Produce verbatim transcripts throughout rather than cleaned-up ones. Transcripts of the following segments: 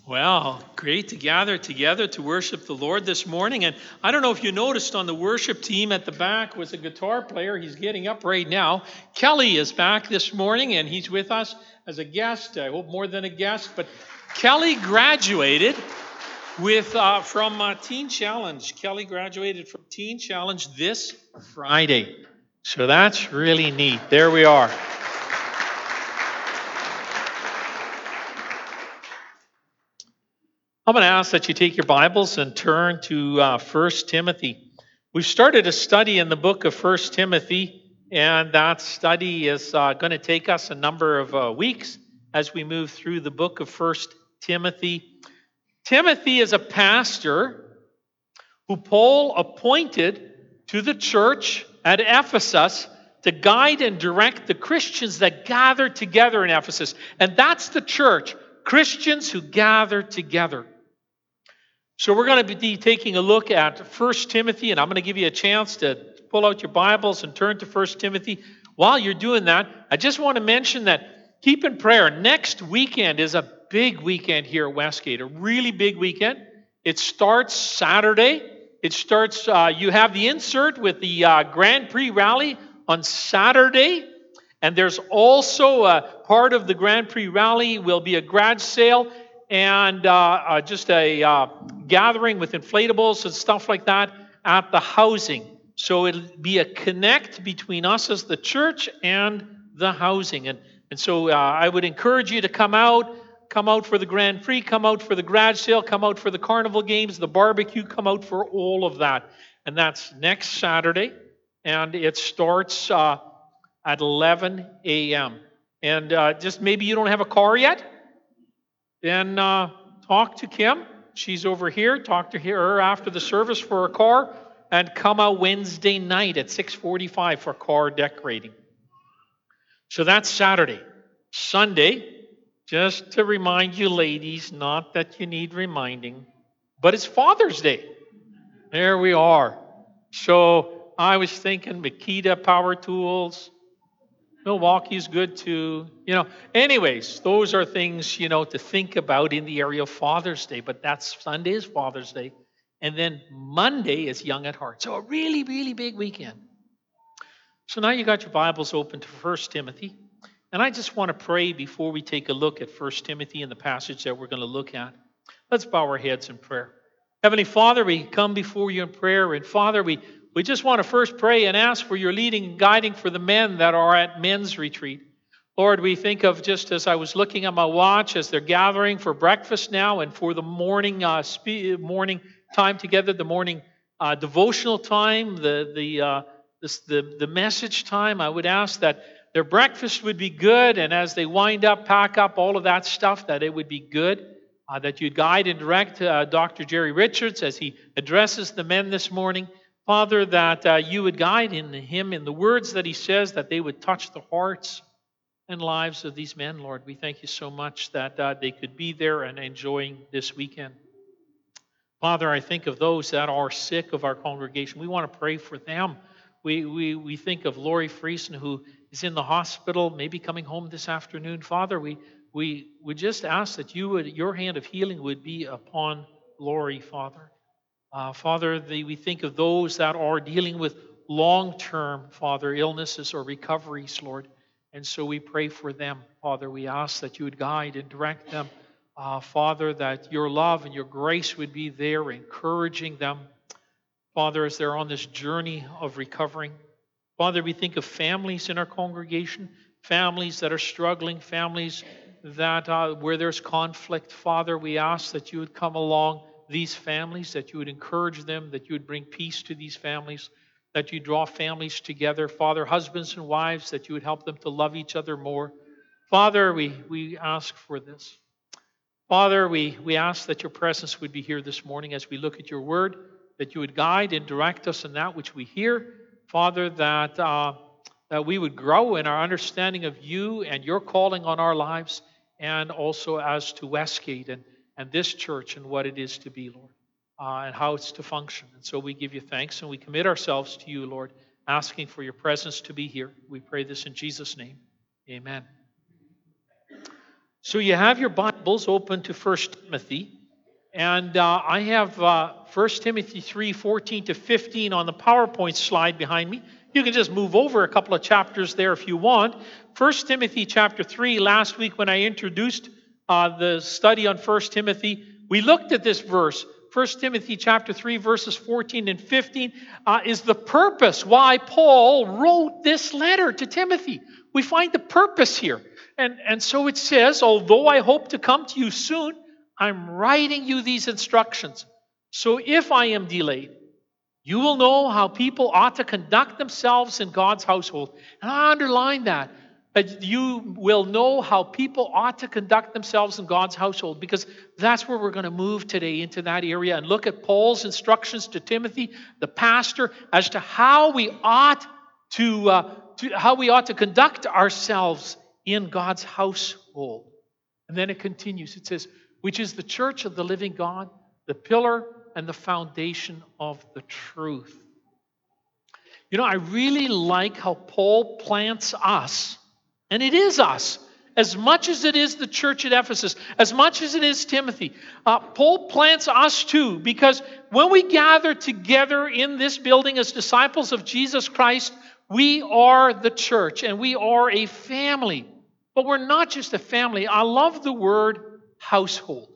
Well, great to gather together to worship the Lord this morning. And I don't know if you noticed on the worship team at the back was a guitar player. He's getting up right now. Kelly is back this morning, and he's with us as a guest. I hope more than a guest. But Kelly graduated with uh, from uh, Teen Challenge. Kelly graduated from Teen Challenge this Friday. So that's really neat. There we are. I'm going to ask that you take your Bibles and turn to uh, First Timothy. We've started a study in the book of First Timothy, and that study is uh, going to take us a number of uh, weeks as we move through the book of First Timothy. Timothy is a pastor who Paul appointed to the church at Ephesus to guide and direct the Christians that gather together in Ephesus. And that's the church, Christians who gather together. So we're going to be taking a look at First Timothy, and I'm going to give you a chance to pull out your Bibles and turn to First Timothy. While you're doing that, I just want to mention that keep in prayer. Next weekend is a big weekend here at Westgate, a really big weekend. It starts Saturday. It starts, uh, you have the insert with the uh, Grand Prix Rally on Saturday. And there's also a part of the Grand Prix Rally will be a garage sale and uh, uh, just a uh, gathering with inflatables and stuff like that at the housing. So it'll be a connect between us as the church and the housing. And, and so uh, I would encourage you to come out, come out for the Grand Prix, come out for the garage sale, come out for the carnival games, the barbecue, come out for all of that. And that's next Saturday, and it starts uh, at eleven a.m. And uh, just maybe you don't have a car yet, then uh, talk to Kim. She's over here. Talk to her after the service for a car, and come out Wednesday night at six forty-five for car decorating. So that's Saturday. Sunday, just to remind you ladies, not that you need reminding, but it's Father's Day. There we are. So I was thinking Makita Power Tools, Milwaukee's good too. You know, anyways, those are things, you know, to think about in the area of Father's Day. But that's Sunday is Father's Day. And then Monday is Young at Heart. So a really, really big weekend. So now you got your Bibles open to First Timothy. And I just want to pray before we take a look at First Timothy and the passage that we're going to look at. Let's bow our heads in prayer. Heavenly Father, we come before you in prayer. And Father, we We just want to first pray and ask for your leading and guiding for the men that are at men's retreat. Lord, we think of just as I was looking at my watch as they're gathering for breakfast now and for the morning uh, spe- morning time together, the morning uh, devotional time, the the, uh, this, the the message time. I would ask that their breakfast would be good, and as they wind up, pack up all of that stuff, that it would be good. Uh, that you'd guide and direct uh, Doctor Jerry Richards as he addresses the men this morning. Father, that uh, you would guide in him in the words that he says, that they would touch the hearts and lives of these men, Lord. We thank you so much that uh, they could be there and enjoying this weekend. Father, I think of those that are sick of our congregation. We want to pray for them. We, we, we think of Lori Friesen, who is in the hospital, maybe coming home this afternoon. Father, we, we would just ask that you would, your hand of healing would be upon Lori, Father. Uh, Father, the, we think of those that are dealing with long-term, Father, illnesses or recoveries, Lord. And so we pray for them, Father. We ask that you would guide and direct them, uh, Father, that your love and your grace would be there, encouraging them, Father, as they're on this journey of recovering. Father, we think of families in our congregation, families that are struggling, families that uh, where there's conflict. Father, we ask that you would come along these families, that you would encourage them, that you would bring peace to these families, that you draw families together. Father, husbands and wives, that you would help them to love each other more. Father, we, we ask for this. Father, we, we ask that your presence would be here this morning as we look at your word, that you would guide and direct us in that which we hear. Father, that, uh, that we would grow in our understanding of you and your calling on our lives, and also as to Westgate and and this church and what it is to be, Lord, uh, and how it's to function. And so we give you thanks and we commit ourselves to you, Lord, asking for your presence to be here. We pray this in Jesus' name. Amen. So you have your Bibles open to First Timothy, and uh, I have uh, First Timothy three, fourteen to fifteen on the PowerPoint slide behind me. You can just move over a couple of chapters there if you want. First Timothy chapter three, last week when I introduced uh, the study on First Timothy, we looked at this verse. First Timothy chapter three, verses fourteen and fifteen uh, is the purpose why Paul wrote this letter to Timothy. We find the purpose here. And, and so it says, although I hope to come to you soon, I'm writing you these instructions. So if I am delayed, you will know how people ought to conduct themselves in God's household. And I underline that. That you will know how people ought to conduct themselves in God's household, because that's where we're going to move today, into that area, and look at Paul's instructions to Timothy, the pastor, as to how we ought to, uh, to how we ought to conduct ourselves in God's household. And then it continues. It says, which is the church of the living God, the pillar and the foundation of the truth. You know, I really like how Paul plants us. And it is us, as much as it is the church at Ephesus, as much as it is Timothy. Uh, Paul plants us too, because when we gather together in this building as disciples of Jesus Christ, we are the church and we are a family. But we're not just a family. I love the word household.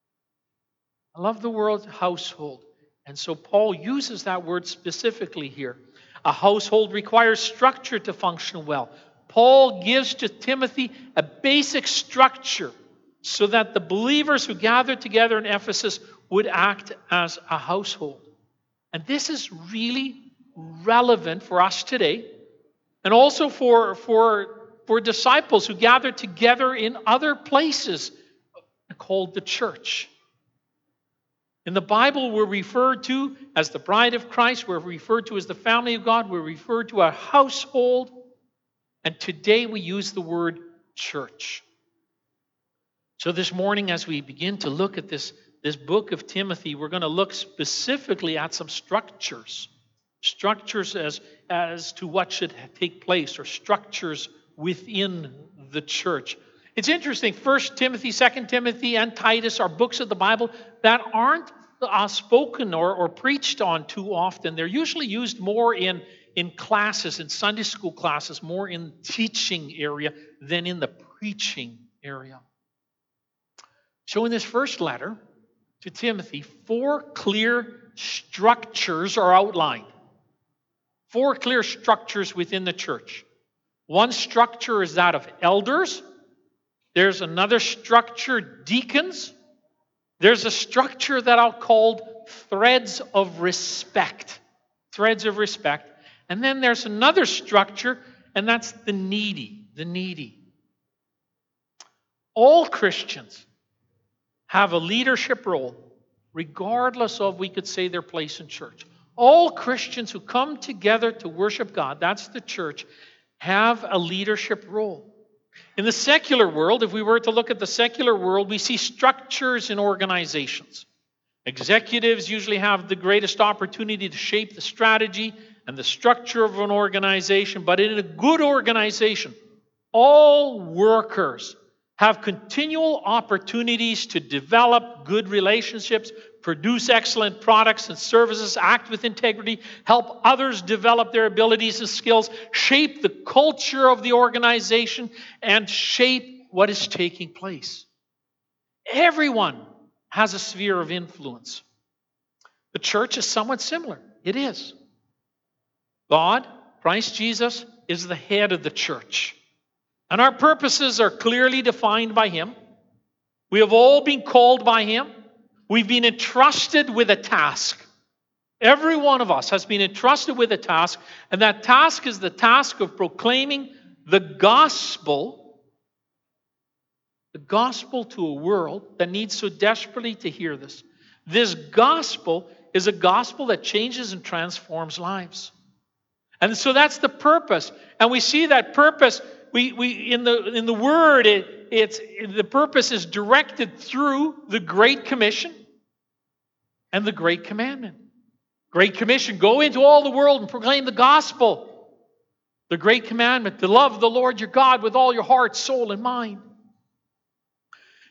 I love the word household. And so Paul uses that word specifically here. A household requires structure to function well. Paul gives to Timothy a basic structure so that the believers who gathered together in Ephesus would act as a household. And this is really relevant for us today, and also for, for, for disciples who gathered together in other places called the church. In the Bible, we're referred to as the bride of Christ. We're referred to as the family of God. We're referred to a household. And today we use the word church. So this morning, as we begin to look at this, this book of Timothy, we're going to look specifically at some structures. Structures as, as to what should take place, or structures within the church. It's interesting, First Timothy, Second Timothy, and Titus are books of the Bible that aren't uh, spoken or, or preached on too often. They're usually used more in in classes, in Sunday school classes, more in teaching area than in the preaching area. So in this first letter to Timothy, four clear structures are outlined. Four clear structures within the church. One structure is that of elders. There's another structure, deacons. There's a structure that I'll call threads of respect. Threads of respect. And then there's another structure, and that's the needy, the needy. All Christians have a leadership role, regardless of, we could say, their place in church. All Christians who come together to worship God, that's the church, have a leadership role. In the secular world, if we were to look at the secular world, we see structures in organizations. Executives usually have the greatest opportunity to shape the strategy and the structure of an organization. But in a good organization, all workers have continual opportunities to develop good relationships, produce excellent products and services, act with integrity, help others develop their abilities and skills, shape the culture of the organization, and shape what is taking place. Everyone has a sphere of influence. The church is somewhat similar. It is. God, Christ Jesus, is the head of the church. And our purposes are clearly defined by Him. We have all been called by Him. We've been entrusted with a task. Every one of us has been entrusted with a task, and that task is the task of proclaiming the gospel, the gospel to a world that needs so desperately to hear this. This gospel is a gospel that changes and transforms lives. And so that's the purpose. And we see that purpose we, we in the in the word it, it's the purpose is directed through the Great Commission and the Great Commandment. Great Commission, go into all the world and proclaim the gospel. The Great Commandment, to love the Lord your God with all your heart, soul, and mind.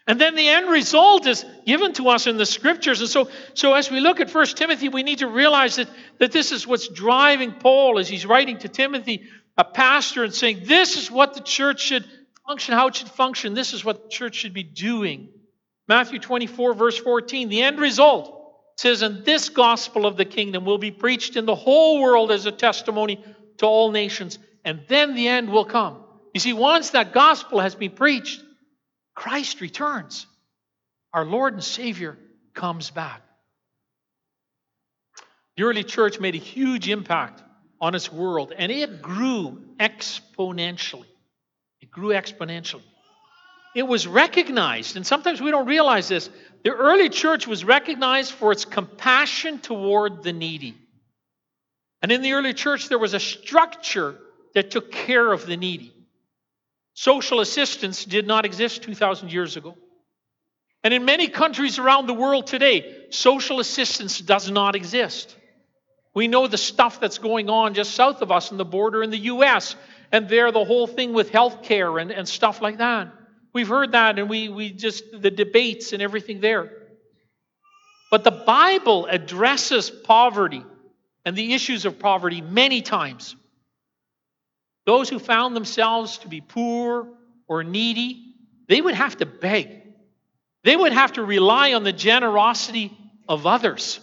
And then the end result is given to us in the scriptures. And so, so as we look at First Timothy, we need to realize that, that this is what's driving Paul as he's writing to Timothy, a pastor, and saying, this is what the church should function, how it should function. This is what the church should be doing. Matthew twenty-four, verse fourteen, the end result says, and this gospel of the kingdom will be preached in the whole world as a testimony to all nations, and then the end will come. You see, once that gospel has been preached, Christ returns. Our Lord and Savior comes back. The early church made a huge impact on its world, and it grew exponentially. It grew exponentially. It was recognized, and sometimes we don't realize this, the early church was recognized for its compassion toward the needy. And in the early church, there was a structure that took care of the needy. Social assistance did not exist two thousand years ago. And in many countries around the world today, social assistance does not exist. We know the stuff that's going on just south of us on the border in the U S, and there the whole thing with health care and, and stuff like that. We've heard that, and we, we just, the debates and everything there. But the Bible addresses poverty and the issues of poverty many times. Those who found themselves to be poor or needy, they would have to beg. They would have to rely on the generosity of others.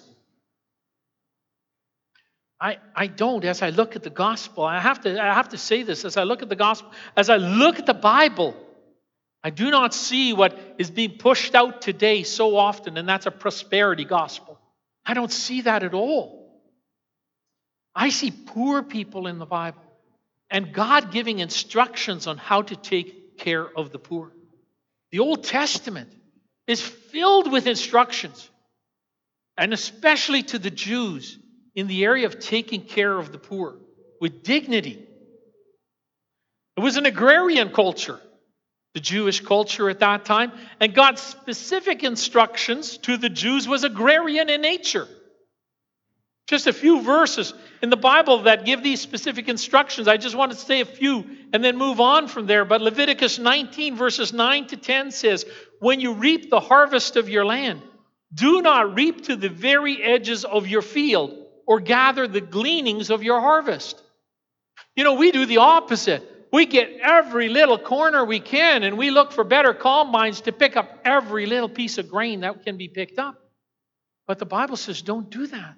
I, I don't, as I look at the gospel, I have to, I have to say this, as I look at the gospel, as I look at the Bible, I do not see what is being pushed out today so often, and that's a prosperity gospel. I don't see that at all. I see poor people in the Bible, and God giving instructions on how to take care of the poor. The Old Testament is filled with instructions, and especially to the Jews in the area of taking care of the poor with dignity. It was an agrarian culture, the Jewish culture at that time, and God's specific instructions to the Jews was agrarian in nature. Just a few verses in the Bible that give these specific instructions. I just want to say a few and then move on from there. But Leviticus nineteen, verses nine to ten says, when you reap the harvest of your land, do not reap to the very edges of your field or gather the gleanings of your harvest. You know, we do the opposite. We get every little corner we can, and we look for better combines to pick up every little piece of grain that can be picked up. But the Bible says, don't do that.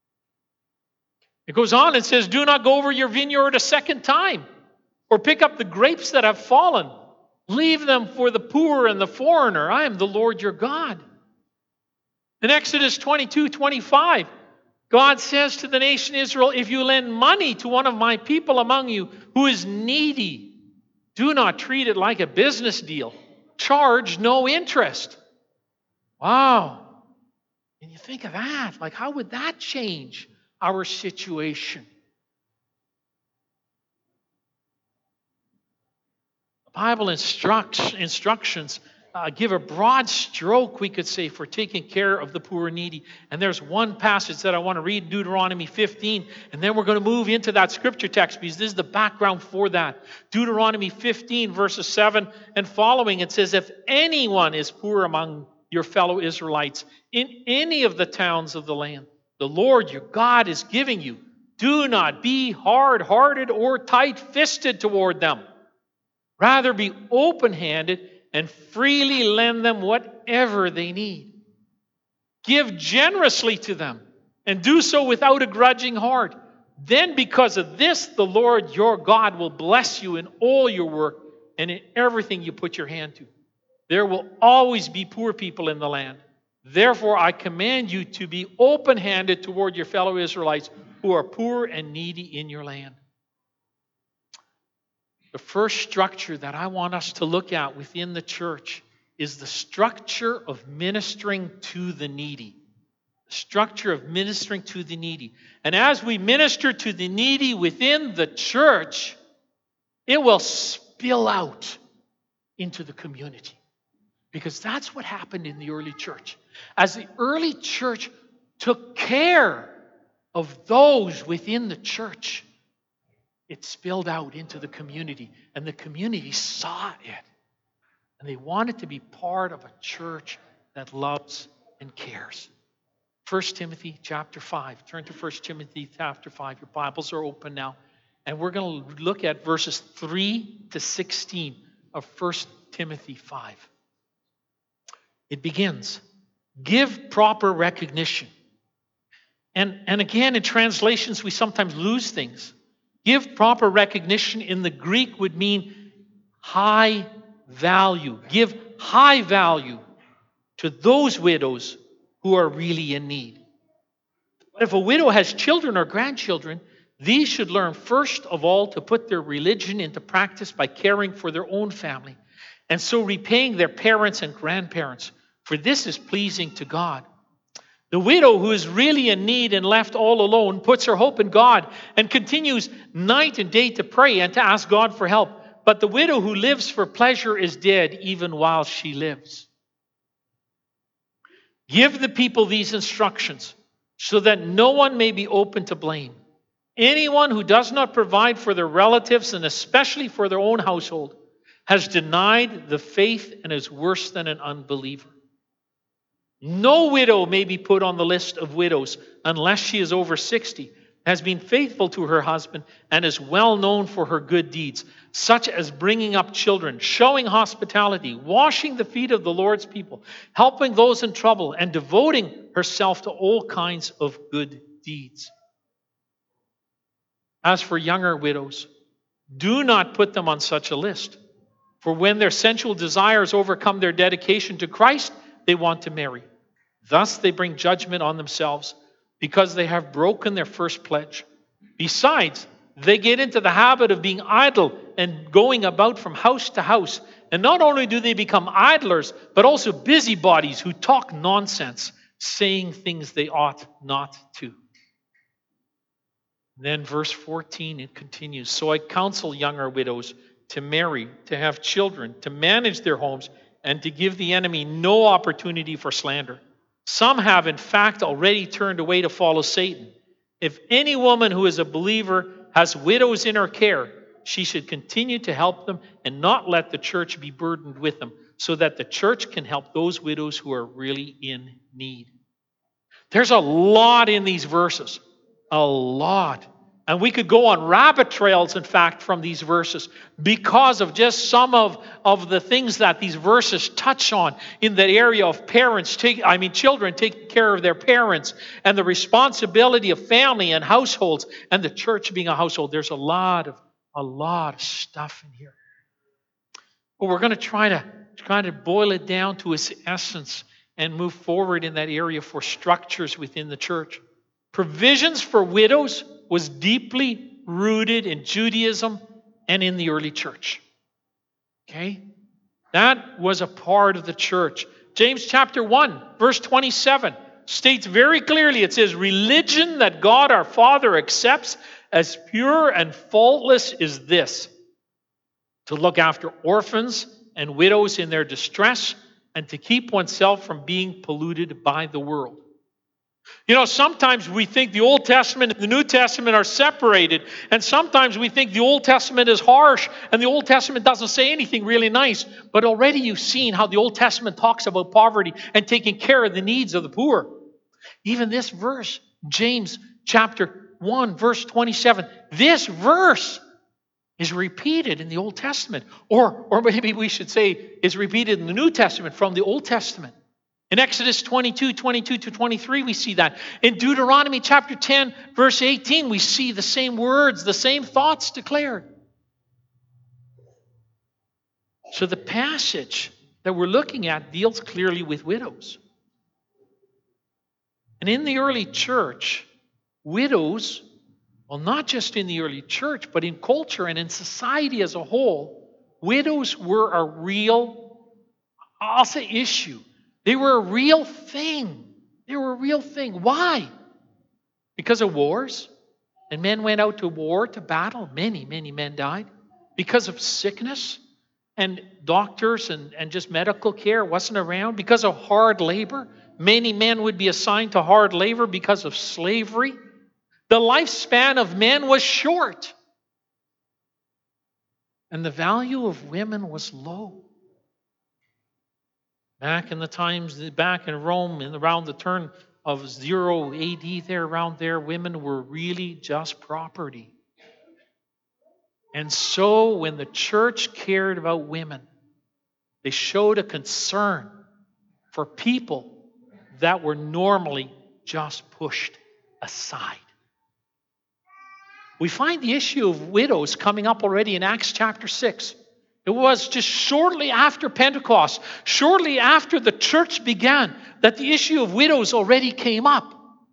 It goes on and says, do not go over your vineyard a second time, or pick up the grapes that have fallen. Leave them for the poor and the foreigner. I am the Lord your God. In Exodus twenty-two, twenty-five, God says to the nation Israel, if you lend money to one of my people among you who is needy, do not treat it like a business deal. Charge no interest. Wow. And you think of that, like how would that change our situation? The Bible instructs, instructions uh, give a broad stroke, we could say, for taking care of the poor and needy. And there's one passage that I want to read, Deuteronomy fifteen, and then we're going to move into that scripture text because this is the background for that. Deuteronomy fifteen, verses seven and following, it says, if anyone is poor among your fellow Israelites in any of the towns of the land, the Lord your God is giving you, do not be hard-hearted or tight-fisted toward them. Rather be open-handed and freely lend them whatever they need. Give generously to them and do so without a grudging heart. Then because of this, the Lord your God will bless you in all your work and in everything you put your hand to. There will always be poor people in the land. Therefore, I command you to be open-handed toward your fellow Israelites who are poor and needy in your land. The first structure that I want us to look at within the church is the structure of ministering to the needy. The structure of ministering to the needy. And as we minister to the needy within the church, it will spill out into the community. Because that's what happened in the early church. As the early church took care of those within the church, it spilled out into the community, and the community saw it. And they wanted to be part of a church that loves and cares. First Timothy chapter five. Turn to First Timothy chapter five. Your Bibles are open now. And we're going to look at verses three to sixteen of First Timothy five. It begins, give proper recognition. And, and again, in translations, we sometimes lose things. Give proper recognition in the Greek would mean high value. Give high value to those widows who are really in need. But if a widow has children or grandchildren, these should learn first of all to put their religion into practice by caring for their own family, and so repaying their parents and grandparents, for this is pleasing to God. The widow who is really in need and left all alone puts her hope in God and continues night and day to pray and to ask God for help. But the widow who lives for pleasure is dead even while she lives. Give the people these instructions so that no one may be open to blame. Anyone who does not provide for their relatives and especially for their own household has denied the faith and is worse than an unbeliever. No widow may be put on the list of widows unless she is over sixty, has been faithful to her husband, and is well known for her good deeds, such as bringing up children, showing hospitality, washing the feet of the Lord's people, helping those in trouble, and devoting herself to all kinds of good deeds. As for younger widows, do not put them on such a list, for when their sensual desires overcome their dedication to Christ, they want to marry. Thus they bring judgment on themselves because they have broken their first pledge. Besides, they get into the habit of being idle and going about from house to house. And not only do they become idlers, but also busybodies who talk nonsense, saying things they ought not to. Then verse fourteen, it continues. So I counsel younger widows to marry, to have children, to manage their homes, and to give the enemy no opportunity for slander. Some have, in fact, already turned away to follow Satan. If any woman who is a believer has widows in her care, she should continue to help them and not let the church be burdened with them, so that the church can help those widows who are really in need. There's a lot in these verses. A lot. And we could go on rabbit trails, in fact, from these verses because of just some of, of the things that these verses touch on in the area of parents, take, I mean children taking care of their parents, and the responsibility of family and households, and the church being a household. There's a lot of a lot of stuff in here. But we're going to try to try to boil it down to its essence and move forward in that area for structures within the church. Provisions for widows was deeply rooted in Judaism and in the early church. Okay? That was a part of the church. James chapter one, verse twenty-seven states very clearly, it says, religion that God our Father accepts as pure and faultless is this: to look after orphans and widows in their distress, and to keep oneself from being polluted by the world. You know, sometimes we think the Old Testament and the New Testament are separated, and sometimes we think the Old Testament is harsh and the Old Testament doesn't say anything really nice. But already you've seen how the Old Testament talks about poverty and taking care of the needs of the poor. Even this verse, James chapter one, verse twenty-seven, this verse is repeated in the Old Testament. Or, or maybe we should say is repeated in the New Testament from the Old Testament. In Exodus twenty-two, twenty-two to twenty-three, we see that. In Deuteronomy chapter ten, verse eighteen, we see the same words, the same thoughts declared. So the passage that we're looking at deals clearly with widows. And in the early church, widows, well, not just in the early church, but in culture and in society as a whole, widows were a real, I'll say, issue. They were a real thing. They were a real thing. Why? Because of wars. And men went out to war, to battle. Many, many men died. Because of sickness. And doctors and, and just medical care wasn't around. Because of hard labor. Many men would be assigned to hard labor because of slavery. The lifespan of men was short. And the value of women was low. Back in the times, back in Rome, in around the turn of zero A D, there, around there, women were really just property. And so when the church cared about women, they showed a concern for people that were normally just pushed aside. We find the issue of widows coming up already in Acts chapter six. It was just shortly after Pentecost, shortly after the church began, that the issue of widows already came up.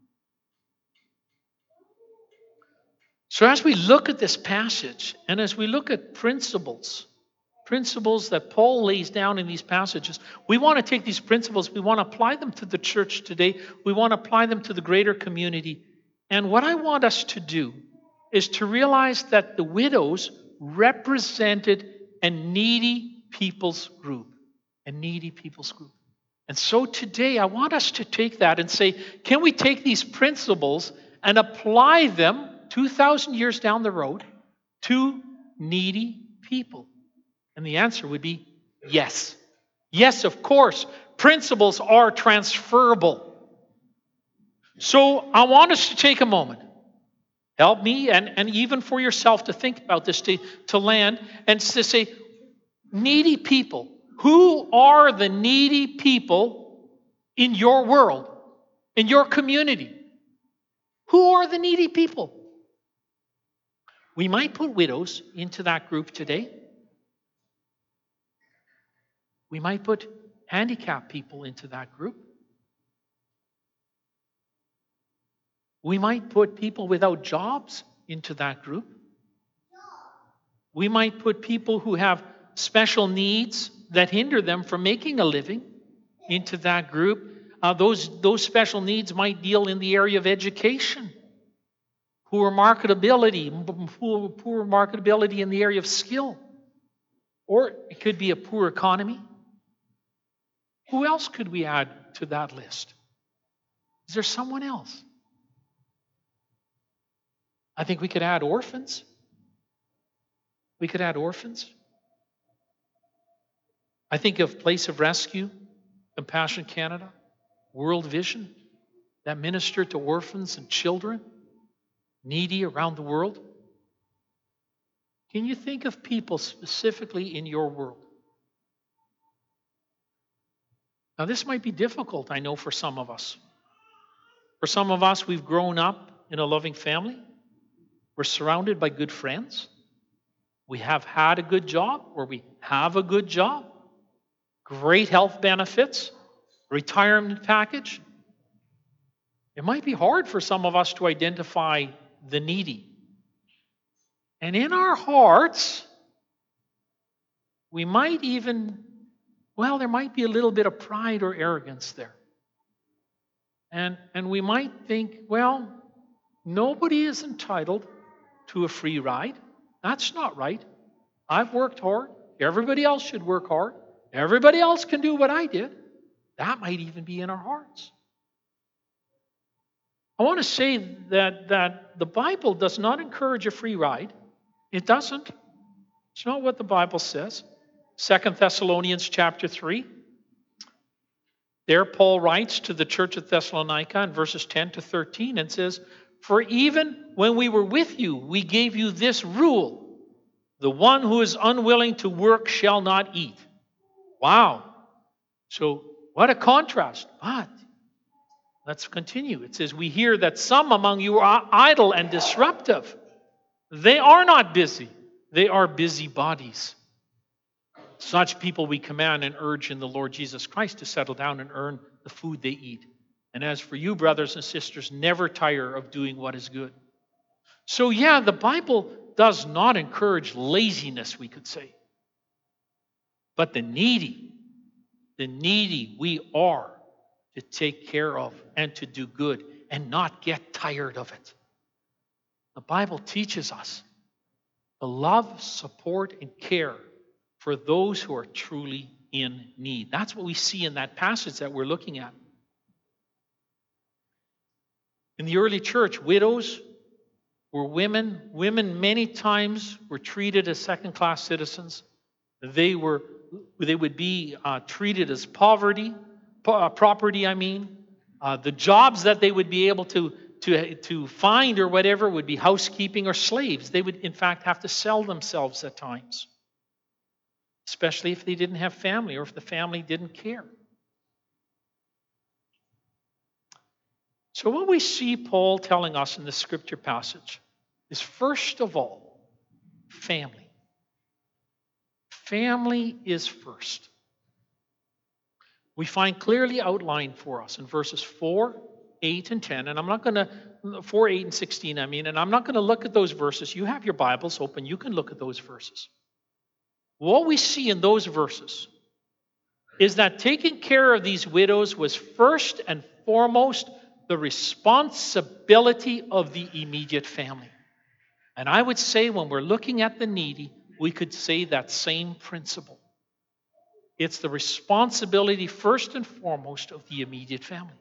So as we look at this passage, and as we look at principles, principles that Paul lays down in these passages, we want to take these principles, we want to apply them to the church today, we want to apply them to the greater community. And what I want us to do is to realize that the widows represented a needy people's group, a needy people's group. And so today I want us to take that and say, can we take these principles and apply them two thousand years down the road to needy people? And the answer would be yes. Yes, of course, principles are transferable. So I want us to take a moment. Help me and, and even for yourself to think about this, to, to land and to say, needy people. Who are the needy people in your world, in your community? Who are the needy people? We might put widows into that group today. We might put handicapped people into that group. We might put people without jobs into that group. We might put people who have special needs that hinder them from making a living into that group. Uh, those, those special needs might deal in the area of education. Poor marketability, poor, poor marketability in the area of skill. Or it could be a poor economy. Who else could we add to that list? Is there someone else? I think we could add orphans. We could add orphans. I think of Place of Rescue, Compassion Canada, World Vision, that minister to orphans and children, needy around the world. Can you think of people specifically in your world? Now, this might be difficult, I know, for some of us. For some of us, we've grown up in a loving family. We're surrounded by good friends. We have had a good job, or we have a good job. Great health benefits, retirement package. It might be hard for some of us to identify the needy. And in our hearts, we might even, well, there might be a little bit of pride or arrogance there. And, and we might think, well, nobody is entitled to a free ride. That's not right. I've worked hard. Everybody else should work hard. Everybody else can do what I did. That might even be in our hearts. I want to say that, that the Bible does not encourage a free ride. It doesn't. It's not what the Bible says. Second Thessalonians chapter three. There Paul writes to the church of Thessalonica in verses ten to thirteen and says, "For even when we were with you, we gave you this rule. The one who is unwilling to work shall not eat." Wow. So what a contrast. But let's continue. It says, "We hear that some among you are idle and disruptive. They are not busy. They are busybodies. Such people we command and urge in the Lord Jesus Christ to settle down and earn the food they eat. And as for you, brothers and sisters, never tire of doing what is good." So yeah, the Bible does not encourage laziness, we could say. But the needy, the needy we are to take care of and to do good and not get tired of it. The Bible teaches us to love, support, and care for those who are truly in need. That's what we see in that passage that we're looking at. In the early church, widows were women. Women many times were treated as second-class citizens. They were they would be uh, treated as poverty, po- uh, property. I mean, uh, the jobs that they would be able to to to find or whatever would be housekeeping or slaves. They would in fact have to sell themselves at times, especially if they didn't have family or if the family didn't care. So what we see Paul telling us in the scripture passage is, first of all, family. Family is first. We find clearly outlined for us in verses four, eight, and ten. And I'm not going to, four, eight, and sixteen, I mean, and I'm not going to look at those verses. You have your Bibles open. You can look at those verses. What we see in those verses is that taking care of these widows was first and foremost the responsibility of the immediate family. And I would say when we're looking at the needy, we could say that same principle. It's the responsibility first and foremost of the immediate family.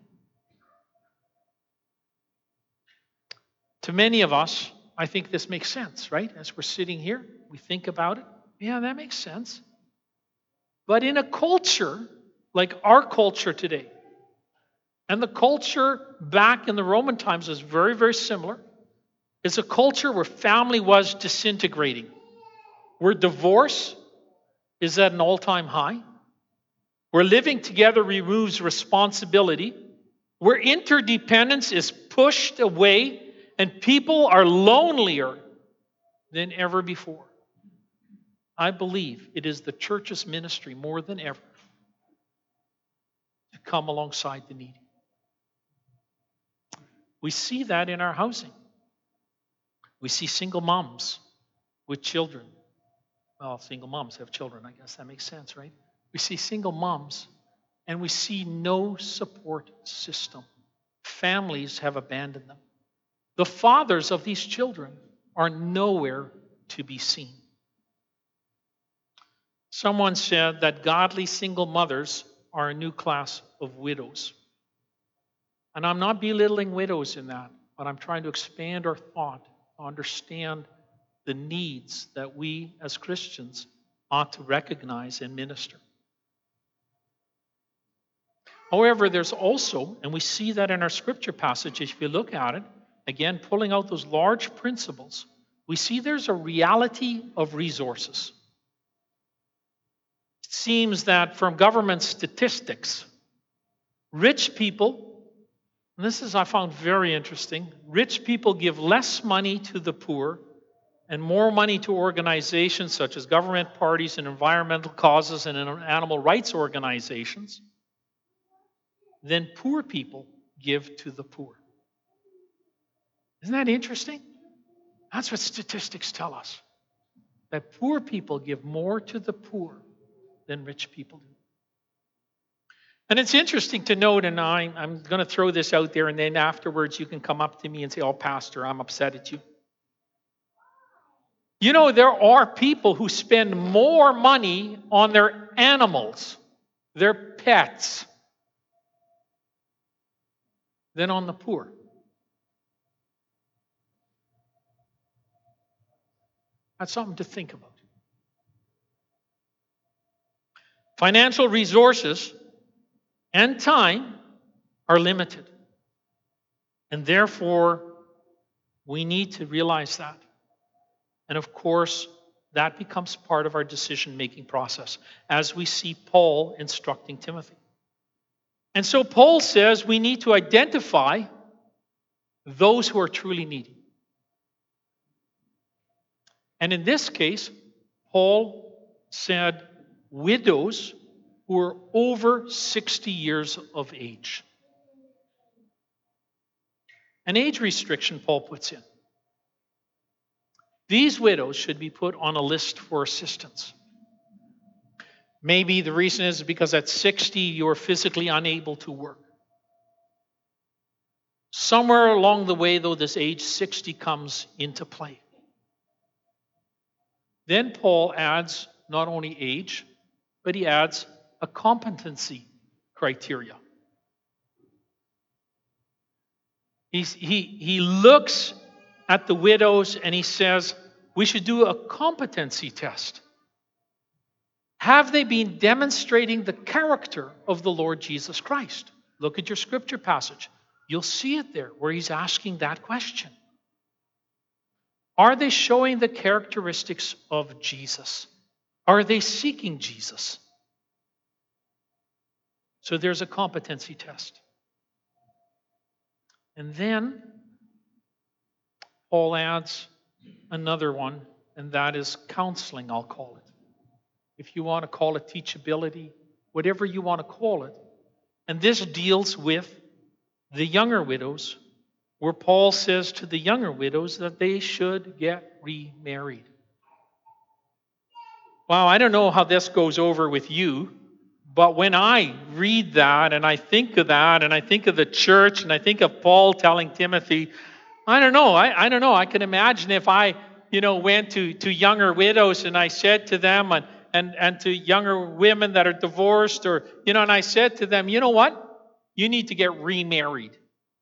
To many of us, I think this makes sense, right? As we're sitting here, we think about it. Yeah, that makes sense. But in a culture like our culture today, and the culture back in the Roman times was very, very similar, it's a culture where family was disintegrating, where divorce is at an all-time high, where living together removes responsibility, where interdependence is pushed away, and people are lonelier than ever before. I believe it is the church's ministry more than ever to come alongside the needy. We see that in our housing. We see single moms with children. Well, single moms have children, I guess that makes sense, right? We see single moms, and we see no support system. Families have abandoned them. The fathers of these children are nowhere to be seen. Someone said that godly single mothers are a new class of widows. And I'm not belittling widows in that, but I'm trying to expand our thought to understand the needs that we as Christians ought to recognize and minister. However, there's also, and we see that in our scripture passage, if you look at it, again, pulling out those large principles, we see there's a reality of resources. It seems that from government statistics, rich people, and this is I found very interesting, rich people give less money to the poor and more money to organizations such as government parties and environmental causes and animal rights organizations than poor people give to the poor. Isn't that interesting? That's what statistics tell us. That poor people give more to the poor than rich people do. And it's interesting to note, and I, I'm going to throw this out there, and then afterwards you can come up to me and say, "Oh, Pastor, I'm upset at you." You know, there are people who spend more money on their animals, their pets, than on the poor. That's something to think about. Financial resources and time are limited. And therefore, we need to realize that. And of course, that becomes part of our decision-making process as we see Paul instructing Timothy. And so Paul says we need to identify those who are truly needy. And in this case, Paul said widows who are over sixty years of age. An age restriction Paul puts in. These widows should be put on a list for assistance. Maybe the reason is because at sixty you're physically unable to work. Somewhere along the way, though, this age sixty comes into play. Then Paul adds not only age, but he adds a competency criteria. He's, he, he looks at the widows and he says, we should do a competency test. Have they been demonstrating the character of the Lord Jesus Christ? Look at your scripture passage. You'll see it there where he's asking that question. Are they showing the characteristics of Jesus? Are they seeking Jesus? So there's a competency test. And then Paul adds another one, and that is counseling, I'll call it. If you want to call it teachability, whatever you want to call it. And this deals with the younger widows, where Paul says to the younger widows that they should get remarried. Wow, I don't know how this goes over with you, but when I read that and I think of that and I think of the church and I think of Paul telling Timothy, I don't know, I, I don't know, I can imagine if I, you know, went to, to younger widows and I said to them and, and, and to younger women that are divorced or, you know, and I said to them, you know what? You need to get remarried.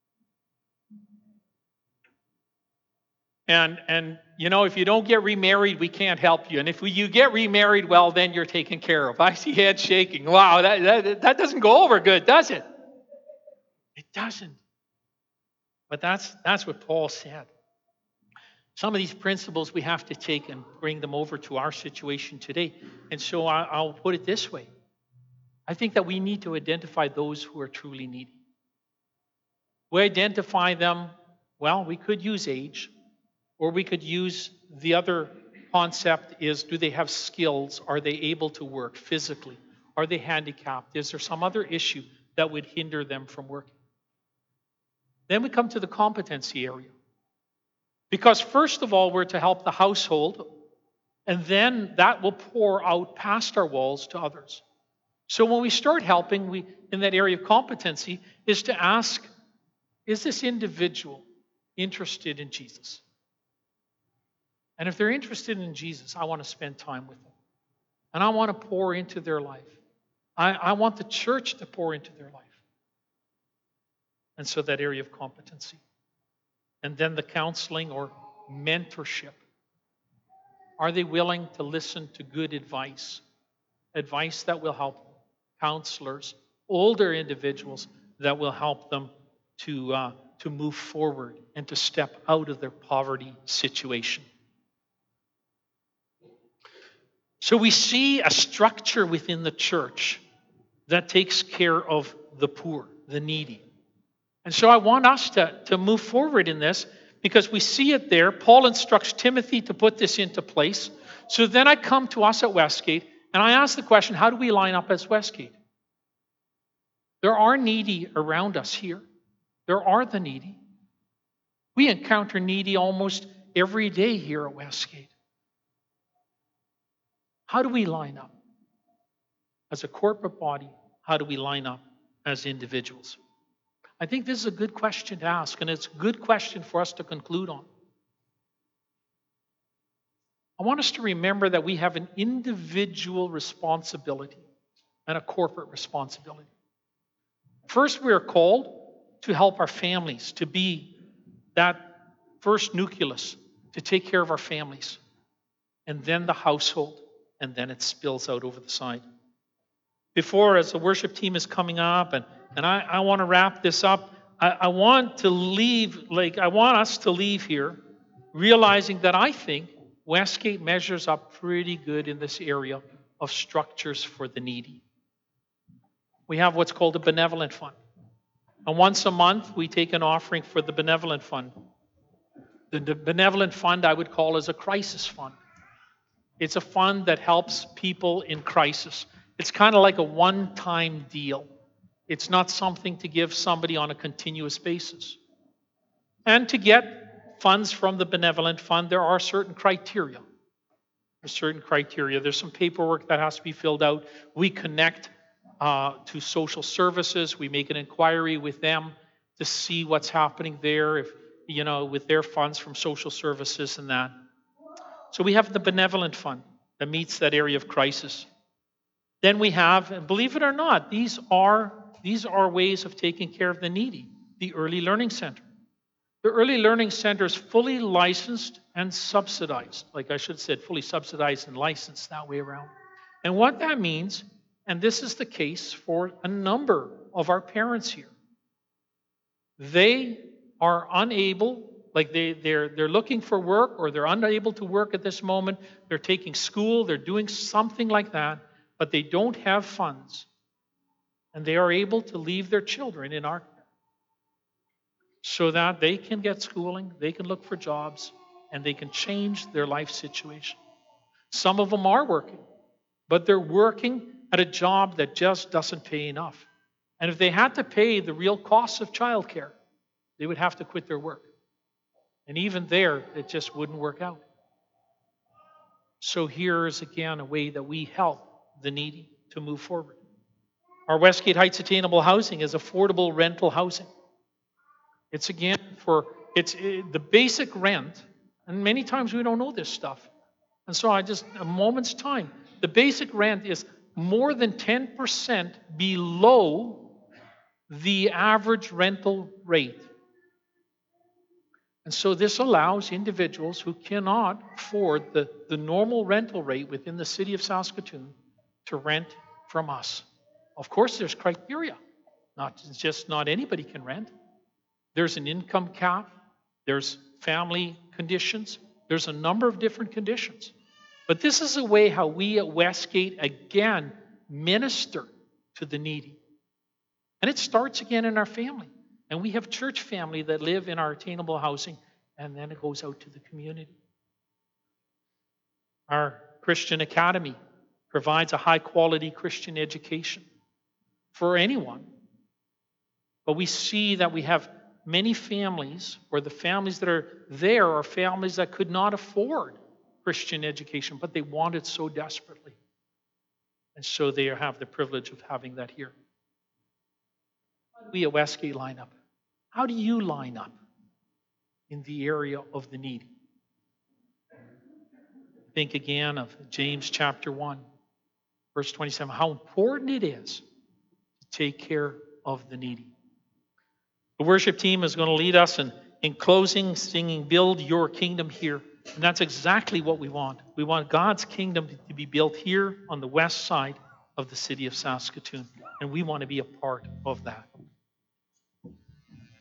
And, and you know, if you don't get remarried, we can't help you. And if we, you get remarried, well, then you're taken care of. I see heads shaking. Wow, that, that, that doesn't go over good, does it? It doesn't. But that's, that's what Paul said. Some of these principles we have to take and bring them over to our situation today. And so I, I'll put it this way. I think that we need to identify those who are truly needy. We identify them, well, we could use age. Or we could use the other concept is, do they have skills? Are they able to work physically? Are they handicapped? Is there some other issue that would hinder them from working? Then we come to the competency area. Because first of all, we're to help the household, and then that will pour out past our walls to others. So when we start helping, we in that area of competency is to ask, is this individual interested in Jesus? And if they're interested in Jesus, I want to spend time with them. And I want to pour into their life. I, I want the church to pour into their life. And so that area of competency. And then the counseling or mentorship. Are they willing to listen to good advice? Advice that will help counselors, older individuals, that will help them to, uh, to move forward and to step out of their poverty situation. So we see a structure within the church that takes care of the poor, the needy. And so I want us to, to move forward in this because we see it there. Paul instructs Timothy to put this into place. So then I come to us at Westgate and I ask the question, how do we line up as Westgate? There are needy around us here. There are the needy. We encounter needy almost every day here at Westgate. How do we line up? As a corporate body, how do we line up as individuals? I think this is a good question to ask, and it's a good question for us to conclude on. I want us to remember that we have an individual responsibility and a corporate responsibility. First, we are called to help our families, to be that first nucleus, to take care of our families, and then the household. And then it spills out over the side. Before, as the worship team is coming up, and, and I, I want to wrap this up, I, I want to leave, like, I want us to leave here realizing that I think Westgate measures up pretty good in this area of structures for the needy. We have what's called a benevolent fund. And once a month, we take an offering for the benevolent fund. The, the benevolent fund I would call as a crisis fund. It's a fund that helps people in crisis. It's kind of like a one-time deal. It's not something to give somebody on a continuous basis. And to get funds from the benevolent fund, there are certain criteria. There's certain criteria. There's some paperwork that has to be filled out. We connect uh, to social services. We make an inquiry with them to see what's happening there, if you know, with their funds from social services and that. So we have the benevolent fund that meets that area of crisis. Then we have, and believe it or not, these are, these are ways of taking care of the needy, the Early Learning Center. The Early Learning Center is fully licensed and subsidized. Like I should have said, fully subsidized and licensed that way around. And what that means, and this is the case for a number of our parents here, they are unable, like they, they're, they're looking for work or they're unable to work at this moment. They're taking school, they're doing something like that, but they don't have funds. And they are able to leave their children in our care so that they can get schooling, they can look for jobs, and they can change their life situation. Some of them are working, but they're working at a job that just doesn't pay enough. And if they had to pay the real costs of childcare, they would have to quit their work. And even there, it just wouldn't work out. So here's again a way that we help the needy to move forward. Our Westgate Heights Attainable Housing is affordable rental housing. It's again for, it's uh, the basic rent, and many times we don't know this stuff. And so I just, a moment's time, the basic rent is more than ten percent below the average rental rate. And so this allows individuals who cannot afford the, the normal rental rate within the city of Saskatoon to rent from us. Of course, there's criteria. Not just not anybody can rent. There's an income cap. There's family conditions. There's a number of different conditions. But this is a way how we at Westgate, again, minister to the needy. And it starts again in our family. And we have church family that live in our attainable housing, and then it goes out to the community. Our Christian Academy provides a high-quality Christian education for anyone. But we see that we have many families, or the families that are there are families that could not afford Christian education, but they want it so desperately. And so they have the privilege of having that here. We at Westgate line up. How do you line up in the area of the needy? Think again of James chapter one, verse twenty-seven, how important it is to take care of the needy. The worship team is going to lead us in, in closing, singing, Build Your Kingdom Here. And that's exactly what we want. We want God's kingdom to be built here on the west side of the city of Saskatoon. And we want to be a part of that.